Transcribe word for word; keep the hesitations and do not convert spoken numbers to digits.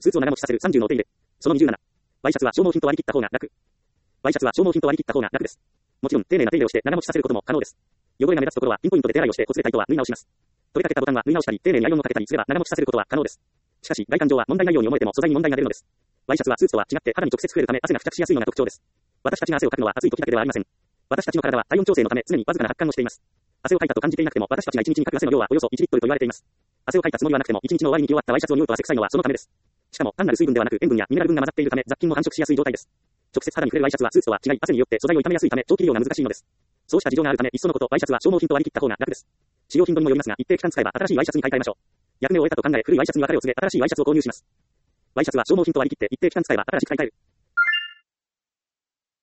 スーツを長持ちさせるさんじゅうのお手入れ。そのにじゅうなな。ワイシャツは消耗品と割り切った方が楽。ワイシャツは消耗品と割り切った方が楽です。もちろん、丁寧な手入れをして長持ちさせることも可能です。汚れが目立つところはピンポイントで手洗いをしてコツでタイトは縫い直します。取れかけたボタンは縫い直したり、丁寧にアイロンをかけたりすれば長持ちさせることは可能です。しかし、外観上は問題ないように思えても素材に問題が出るのです。ワイシャツはスーツとは違って肌に直接触れるため汗が付着しやすいのが特徴です。私たちが汗をかくのは暑い時だけではありません。私たちの体は体温調整のため常にわずかな発汗をしています。汗をかいたと感じていなくても私たちがいちにちにかく汗の量はおよそいちリットルと言われています。汗をかいたつもりはなくてもいちにちの終わりに着終わったワイシャツを匂うと汗臭いのはそのためです。しかも単なる水分ではなく塩分やミネラル分が混ざっているため雑菌も繁殖しやすい状態です。直接肌に触れるワイシャツはスーツとは違い汗によって素材を傷めやすいため長期利用が難しいのです。そうした事情があるためいっそのことワイシャツは消耗品と割り切った方が楽です。使用頻度にもよりますが一定期間使えば新しいワイシャツに買い替えましょう。役目を終えたと考え古いワイシャツに別れを告げ新しいワイシャツを購入します。ワイシャツは消耗品と割り切って一定期間使えば新しく買い替える。